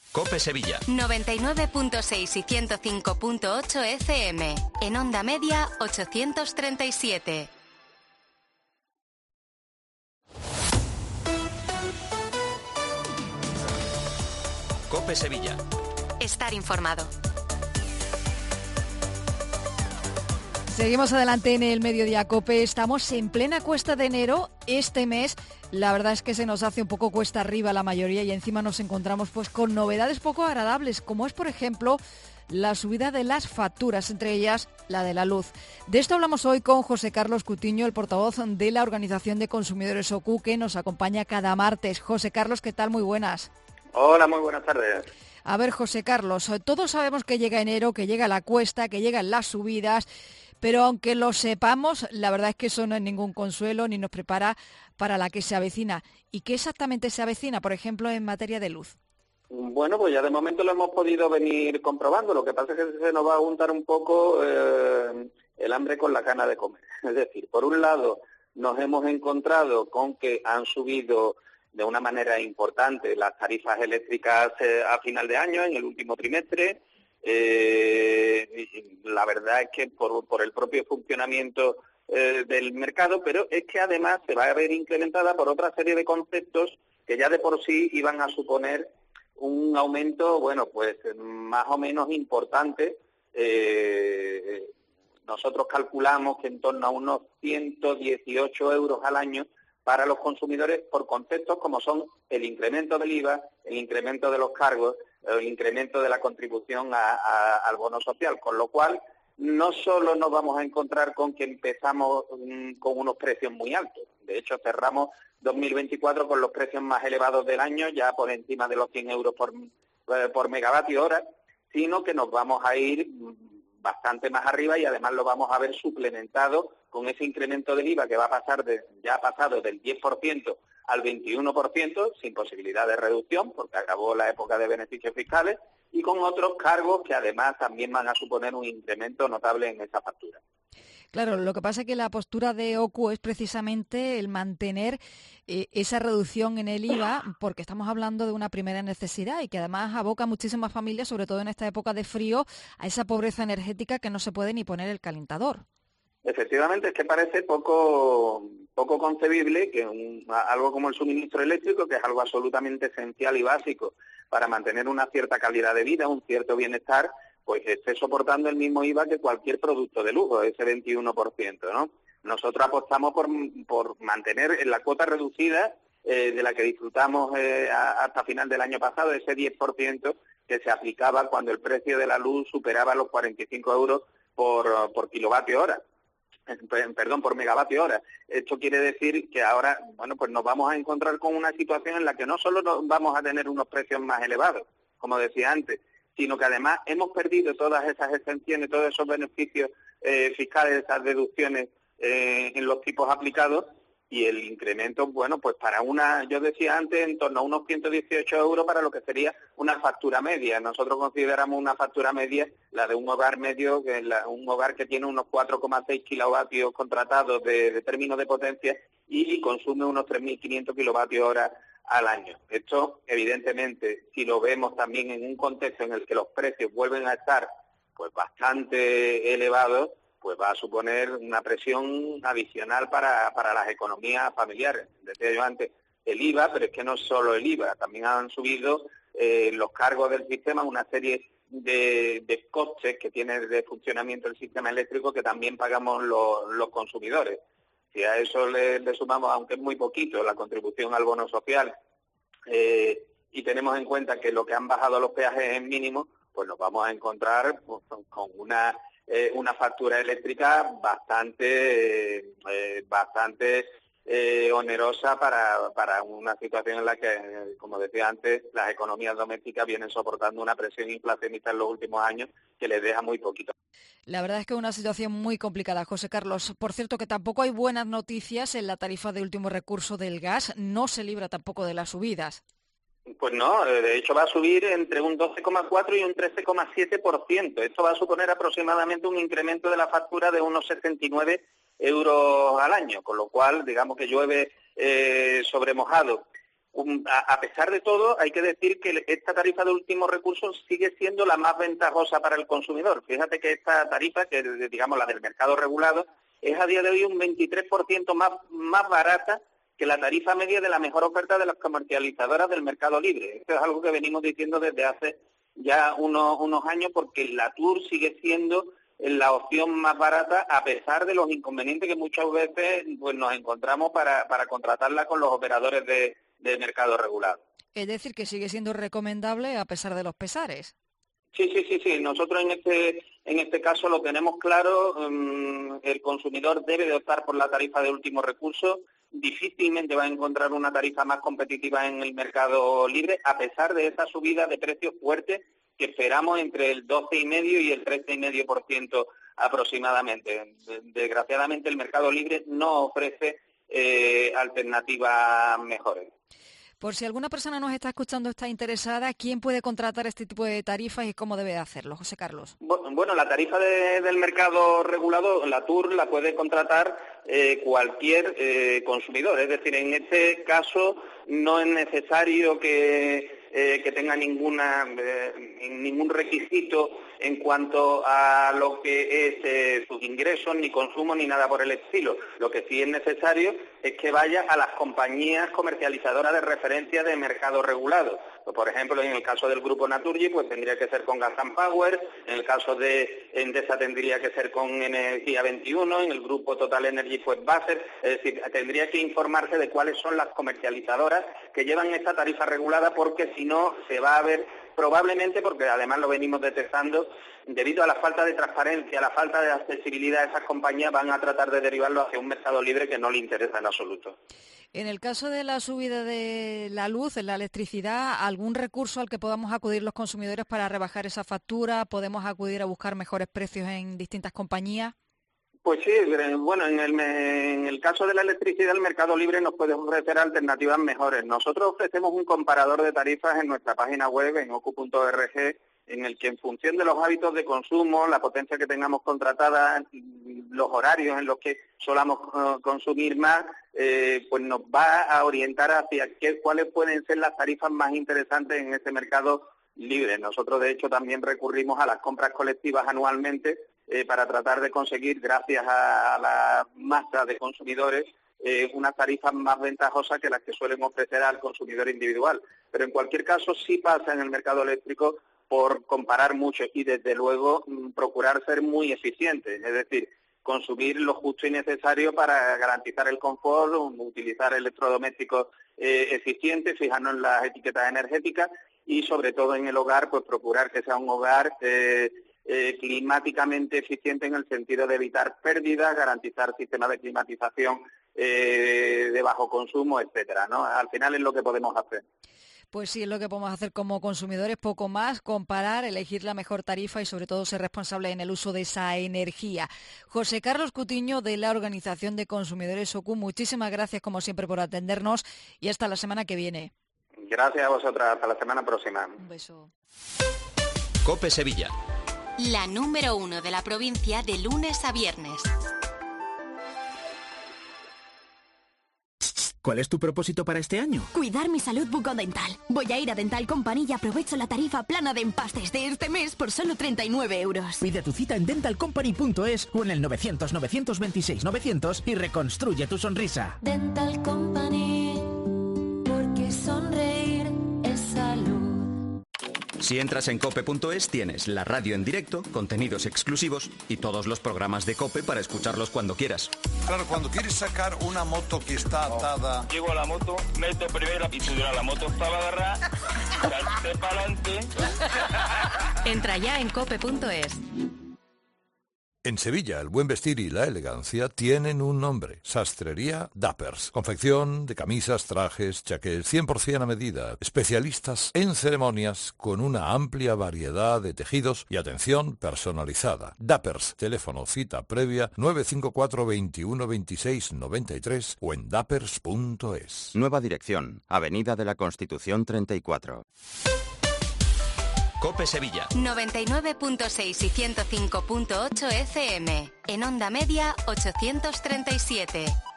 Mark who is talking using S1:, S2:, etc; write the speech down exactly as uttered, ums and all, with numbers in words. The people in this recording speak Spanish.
S1: COPE Sevilla.
S2: noventa y nueve punto seis y ciento cinco punto ocho F M. En onda media ochocientos treinta y siete.
S1: COPE Sevilla.
S2: Estar informado.
S3: Seguimos adelante en el Mediodía COPE. Estamos en plena cuesta de enero. Este mes, la verdad es que se nos hace un poco cuesta arriba la mayoría y encima nos encontramos pues con novedades poco agradables, como es, por ejemplo, la subida de las facturas, entre ellas la de la luz. De esto hablamos hoy con José Carlos Cutiño, el portavoz de la Organización de Consumidores O C U, que nos acompaña cada martes. José Carlos, ¿qué tal? Muy buenas.
S4: Hola, muy buenas tardes.
S3: A ver, José Carlos, todos sabemos que llega enero, que llega la cuesta, que llegan las subidas, pero aunque lo sepamos, la verdad es que eso no es ningún consuelo ni nos prepara para la que se avecina. ¿Y qué exactamente se avecina, por ejemplo, en materia de luz?
S4: Bueno, pues ya de momento lo hemos podido venir comprobando. Lo que pasa es que se nos va a juntar un poco eh, el hambre con la gana de comer. Es decir, por un lado, nos hemos encontrado con que han subido de una manera importante las tarifas eléctricas eh, a final de año, en el último trimestre. Eh, la verdad es que por, por el propio funcionamiento eh, del mercado, pero es que además se va a ver incrementada por otra serie de conceptos que ya de por sí iban a suponer un aumento, bueno, pues más o menos importante. Eh, nosotros calculamos que en torno a unos ciento dieciocho euros al año para los consumidores por conceptos como son el incremento del I V A, el incremento de los cargos, el incremento de la contribución a, a, al bono social, con lo cual no solo nos vamos a encontrar con que empezamos um, con unos precios muy altos, de hecho cerramos dos mil veinticuatro con los precios más elevados del año, ya por encima de los cien euros por, eh, por megavatio hora, sino que nos vamos a ir bastante más arriba y además lo vamos a ver suplementado con ese incremento del I V A que va a pasar, de, ya ha pasado del diez por ciento al veintiuno por ciento, sin posibilidad de reducción, porque acabó la época de beneficios fiscales, y con otros cargos que además también van a suponer un incremento notable en esa factura.
S3: Claro, lo que pasa es que la postura de O C U es precisamente el mantener eh, esa reducción en el I V A, porque estamos hablando de una primera necesidad y que además aboca a muchísimas familias, sobre todo en esta época de frío, a esa pobreza energética que no se puede ni poner el calentador.
S4: Efectivamente, es que parece poco poco concebible que un, algo como el suministro eléctrico, que es algo absolutamente esencial y básico para mantener una cierta calidad de vida, un cierto bienestar, pues esté soportando el mismo I V A que cualquier producto de lujo, ese veintiuno por ciento, ¿no? Nosotros apostamos por, por mantener en la cuota reducida eh, de la que disfrutamos eh, hasta final del año pasado, ese diez por ciento que se aplicaba cuando el precio de la luz superaba los cuarenta y cinco euros por, por kilovatio hora. Perdón, por megavatio hora. Esto quiere decir que ahora, bueno, pues nos vamos a encontrar con una situación en la que no solo nos vamos a tener unos precios más elevados, como decía antes, sino que además hemos perdido todas esas exenciones, todos esos beneficios eh, fiscales, esas deducciones eh, en los tipos aplicados, y el incremento, bueno, pues para una, yo decía antes, en torno a unos ciento dieciocho euros para lo que sería una factura media. Nosotros consideramos una factura media la de un hogar medio, que es la, un hogar que tiene unos cuatro coma seis kilovatios contratados de, de términos de potencia y consume unos tres mil quinientos kilovatios hora al año. Esto, evidentemente, si lo vemos también en un contexto en el que los precios vuelven a estar pues bastante elevados, pues va a suponer una presión adicional para, para las economías familiares. Decía yo antes, el I V A, pero es que no solo el I V A, también han subido eh, los cargos del sistema, una serie de, de costes que tiene de funcionamiento el sistema eléctrico que también pagamos los, los consumidores. Si a eso le, le sumamos, aunque es muy poquito, la contribución al bono social, eh, y tenemos en cuenta que lo que han bajado los peajes es mínimo, pues nos vamos a encontrar pues, con una eh, una factura eléctrica bastante eh, bastante eh, onerosa para, para una situación en la que, como decía antes, las economías domésticas vienen soportando una presión inflacionista en los últimos años que les deja muy poquito.
S3: La verdad es que es una situación muy complicada, José Carlos. Por cierto, que tampoco hay buenas noticias en la tarifa de último recurso del gas. No se libra tampoco de las subidas.
S4: Pues no, de hecho va a subir entre un doce coma cuatro y un trece coma siete por ciento. Esto va a suponer aproximadamente un incremento de la factura de unos setenta y nueve euros al año, con lo cual, digamos que llueve eh, sobre mojado. Um, a, a pesar de todo, hay que decir que esta tarifa de último recurso sigue siendo la más ventajosa para el consumidor. Fíjate que esta tarifa, que es, digamos, la del mercado regulado, es a día de hoy un veintitrés por ciento más, más barata que la tarifa media de la mejor oferta de las comercializadoras del mercado libre. Esto es algo que venimos diciendo desde hace ya unos, unos años, porque la Tour sigue siendo la opción más barata, a pesar de los inconvenientes que muchas veces pues nos encontramos para, para contratarla con los operadores de, de mercado regulado.
S3: Es decir, que sigue siendo recomendable a pesar de los pesares.
S4: Sí, sí, sí, sí. Nosotros en este en este caso lo tenemos claro. Um, el consumidor debe de optar por la tarifa de último recurso. Difícilmente va a encontrar una tarifa más competitiva en el mercado libre, a pesar de esa subida de precios fuerte que esperamos entre el doce coma cinco y el trece coma cinco por ciento aproximadamente. Desgraciadamente el mercado libre no ofrece eh, alternativas mejores.
S3: Por si alguna persona nos está escuchando, está interesada, ¿quién puede contratar este tipo de tarifas y cómo debe hacerlo, José Carlos?
S4: Bueno, la tarifa de, del mercado regulado, la Tour, la puede contratar eh, cualquier eh, consumidor. Es decir, en este caso no es necesario que, eh, que tenga ninguna eh, ningún requisito en cuanto a lo que es eh, sus ingresos, ni consumo, ni nada por el estilo. Lo que sí es necesario es que vaya a las compañías comercializadoras de referencia de mercado regulado. Pues, por ejemplo, en el caso del grupo Naturgy, pues tendría que ser con Gas and Power, en el caso de Endesa tendría que ser con Energía veintiuno, en el grupo Total Energy, pues Basser. Es decir, tendría que informarse de cuáles son las comercializadoras que llevan esta tarifa regulada, porque si no se va a ver, probablemente, porque además lo venimos detectando, debido a la falta de transparencia, a la falta de accesibilidad, esas compañías van a tratar de derivarlo hacia un mercado libre que no le interesa en absoluto.
S3: En el caso de la subida de la luz, de la electricidad, ¿algún recurso al que podamos acudir los consumidores para rebajar esa factura? ¿Podemos acudir a buscar mejores precios en distintas compañías?
S4: Pues sí, bueno, en el, en el caso de la electricidad, el mercado libre nos puede ofrecer alternativas mejores. Nosotros ofrecemos un comparador de tarifas en nuestra página web, en ocu punto org, en el que en función de los hábitos de consumo, la potencia que tengamos contratada, los horarios en los que solamos uh, consumir más, eh, pues nos va a orientar hacia qué, cuáles pueden ser las tarifas más interesantes en este mercado libre. Nosotros, de hecho, también recurrimos a las compras colectivas anualmente eh, para tratar de conseguir, gracias a, a la masa de consumidores, eh, unas tarifas más ventajosas que las que suelen ofrecer al consumidor individual. Pero en cualquier caso, sí pasa en el mercado eléctrico por comparar mucho y, desde luego, procurar ser muy eficientes, es decir, consumir lo justo y necesario para garantizar el confort, utilizar electrodomésticos eh, eficientes, fijarnos en las etiquetas energéticas y, sobre todo, en el hogar, pues procurar que sea un hogar eh, eh, climáticamente eficiente, en el sentido de evitar pérdidas, garantizar sistemas de climatización eh, de bajo consumo, etcétera, ¿no? Al final es lo que podemos hacer.
S3: Pues sí, es lo que podemos hacer como consumidores, poco más, comparar, elegir la mejor tarifa y sobre todo ser responsable en el uso de esa energía. José Carlos Cutiño, de la Organización de Consumidores OCU, muchísimas gracias como siempre por atendernos y hasta la semana que viene.
S4: Gracias a vosotras, hasta la semana próxima.
S3: Un beso.
S1: COPE Sevilla.
S2: La número uno de la provincia, de lunes a viernes.
S5: ¿Cuál es tu propósito para este año?
S6: Cuidar mi salud bucodental. Voy a ir a Dental Company y aprovecho la tarifa plana de empastes de este mes por solo treinta y nueve euros.
S5: Pide tu cita en dental company punto es o en el novecientos, novecientos veintiséis, novecientos y reconstruye tu sonrisa.
S7: Dental Company, porque sonreír es salud.
S1: Si entras en cope punto es, tienes la radio en directo, contenidos exclusivos y todos los programas de COPE para escucharlos cuando quieras.
S8: Claro, cuando quieres sacar una moto que está atada...
S9: Llego a la moto, meto primero y subiera la moto, estaba agarrada, salté para adelante.
S2: Entra ya en cope punto es.
S10: En Sevilla, el buen vestir y la elegancia tienen un nombre: Sastrería Dappers. Confección de camisas, trajes, chaqués, cien por ciento a medida. Especialistas en ceremonias con una amplia variedad de tejidos y atención personalizada. Dappers, teléfono cita previa nueve cinco cuatro, veintiuno, veintiséis, noventa y tres o en dappers punto es.
S11: Nueva dirección, Avenida de la Constitución treinta y cuatro.
S1: COPE Sevilla.
S2: noventa y nueve punto seis y ciento cinco punto ocho F M. En onda media, ochocientos treinta y siete.